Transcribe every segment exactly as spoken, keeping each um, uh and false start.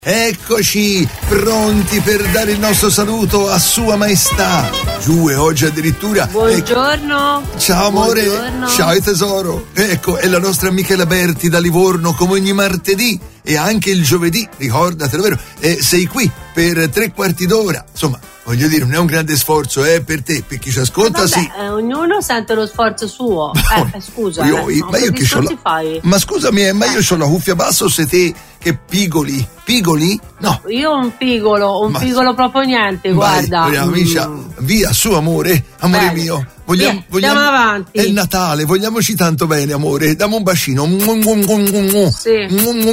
Eccoci, pronti per dare il nostro saluto a Sua Maestà. Giù e oggi addirittura. Buongiorno. Ecco. Ciao amore. Buongiorno. Ciao tesoro. Ecco, è la nostra Michela Berti da Livorno come ogni martedì e anche il giovedì, ricordatelo, vero? E sei qui per tre quarti d'ora. Insomma, voglio dire, non è un grande sforzo, eh, per te, per chi ci ascolta, eh vabbè, sì. Eh, ognuno sente lo sforzo suo. Eh, eh, scusa. Io, eh, io, ma io che c'ho la... fai? Ma scusami, eh, ma io Eh. c'ho la cuffia bassa o sei te che pigoli? Pigoli? No. Io ho un pigolo, un Ma- pigolo proprio niente, Vai, guarda. vogliamo, amica, Mm. via, su amore, amore Bene. mio. Vogliamo, Via, vogliamo, andiamo avanti. È Natale, vogliamoci tanto bene, amore. Dammi un bacino. Sì.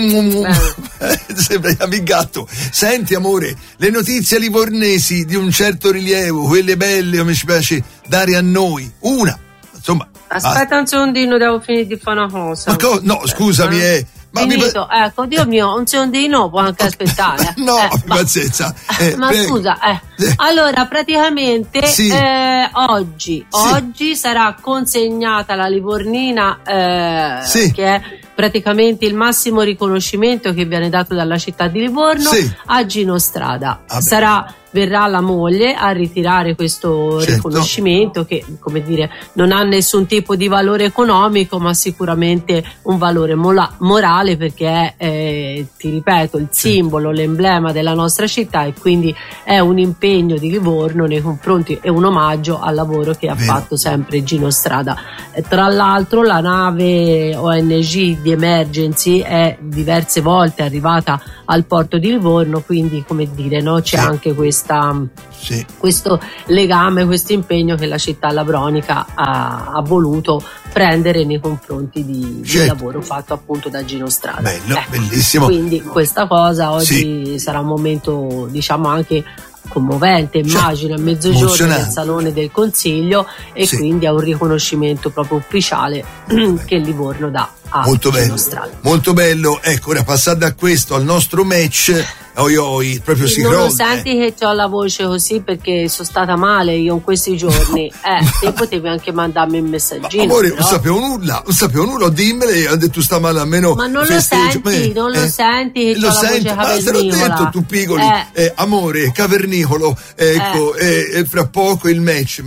Sembriamo il gatto. Senti, amore, le notizie livornesi di un certo rilievo, quelle belle, come ci piace dare a noi. Una, insomma. Aspetta un secondino, devo finire di fare una cosa. Ma co- no, scusami, eh. Ma mi Finito, pa- ecco, Dio mio, un secondino può anche aspettare. No, Eh, ma- pazienza. Eh, ma prego. scusa, eh. Eh. Allora praticamente Sì. eh, oggi, Sì. oggi sarà consegnata la Livornina, eh, Sì. che è praticamente il massimo riconoscimento che viene dato dalla città di Livorno, Sì. a Gino Strada. Vabbè. Sarà verrà la moglie a ritirare questo Certo. riconoscimento che, come dire, non ha nessun tipo di valore economico, ma sicuramente un valore mola- morale, perché è, eh, ti ripeto, il simbolo, l'emblema della nostra città, e quindi è un impegno di Livorno nei confronti e un omaggio al lavoro che ha Vero. fatto sempre Gino Strada. E tra l'altro la nave O N G di Emergency è diverse volte arrivata al porto di Livorno, quindi, come dire, no, c'è Sì. anche questa Sì. questo legame, questo impegno che la città lavronica ha, ha voluto prendere nei confronti di, Certo. del lavoro fatto appunto da Gino Strada. Bello, Ecco, bellissimo. quindi questa cosa oggi sarà un momento, diciamo, anche commovente, immagino, a mezzogiorno emozionante. nel Salone del Consiglio, e Sì. quindi è un riconoscimento proprio ufficiale che il Livorno dà a Molto Gino bello, Strada. molto bello. Ecco, ora passando a questo, al nostro match, oi oi, proprio si Non lo crolla. senti che ho la voce così perché sono stata male io in questi giorni? Eh, te potevi anche mandarmi un Ma messaggino. amore, però. non sapevo nulla, non sapevo nulla, dimmele, ho detto tu sta male almeno. Ma non lo festeggio. senti, Eh, non lo eh, senti che lo c'ho la voce sento, ma te l'ho cavernicola? detto tu piccoli, Eh. eh, amore, cavernicolo, ecco, e, e fra poco il match.